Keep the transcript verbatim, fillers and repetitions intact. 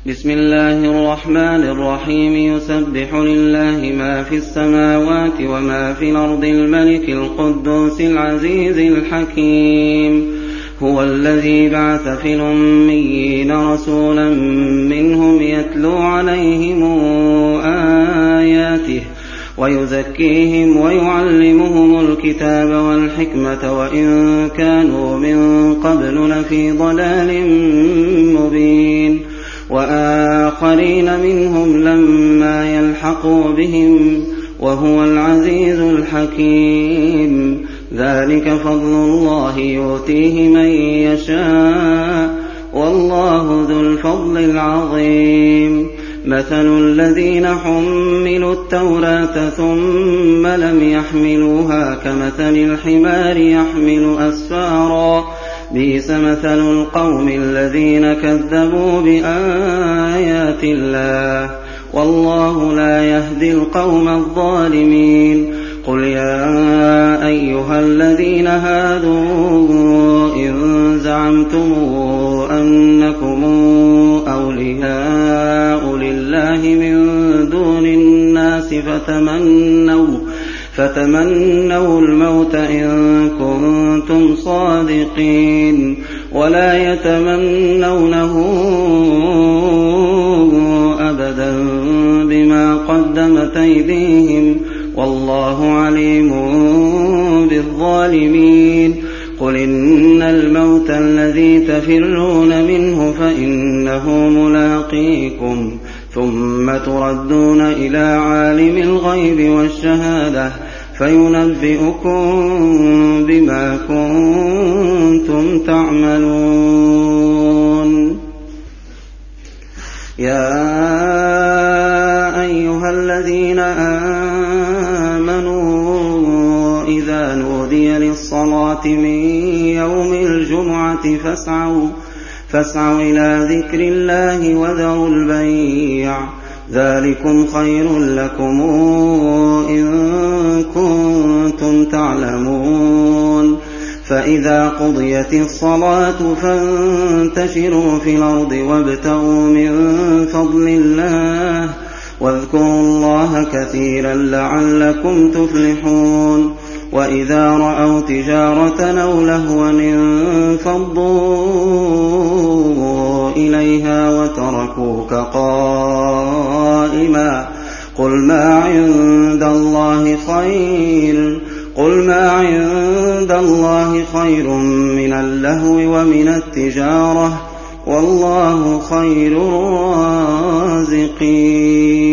بسم الله الرحمن الرحيم يسبح لله ما في السماوات وما في الأرض الملك القدوس العزيز الحكيم هو الذي بعث في الأميين رسولا منهم يتلو عليهم آياته ويزكيهم ويعلمهم الكتاب والحكمة وإن كانوا من قبل لفي ضلال مبين وآخرين منهم لما يلحقوا بهم وهو العزيز الحكيم ذلك فضل الله يؤتيه من يشاء والله ذو الفضل العظيم مثل الذين حملوا التوراة ثم لم يحملوها كمثل الحمار يحمل أسفارا بئس مثل القوم الذين كذبوا بآيات الله والله لا يهدي القوم الظالمين قل يا أيها الذين هادوا إن زعمتم أنكم أولياء لله من دون الناس فتمنوا فتمنوا الموت إن كنتم صادقين ولا يتمنونه أبدا بما قدمت أيديهم والله عليم بالظالمين قل إن الموت الذي تفرون منه فإنه ملاقيكم ثم تردون إلى عالم الغيب والشهادة فينبئكم بما كنتم تعملون يا أيها الذين آمنوا إذا نودي للصلاة من يوم الجمعة فاسعوا فاسعوا إلى ذكر الله وذروا البيع ذلكم خير لكم إن كنتم تعلمون فإذا قضيت الصلاة فانتشروا في الأرض وابتغوا من فضل الله واذكروا الله كثيرا لعلكم تفلحون وإذا رأوا تجارة أو لهوا انفضوا إليها وتركوك قائما قل ما عند الله خير قل ما عند الله خير من اللهو ومن التجارة والله خير الرازقين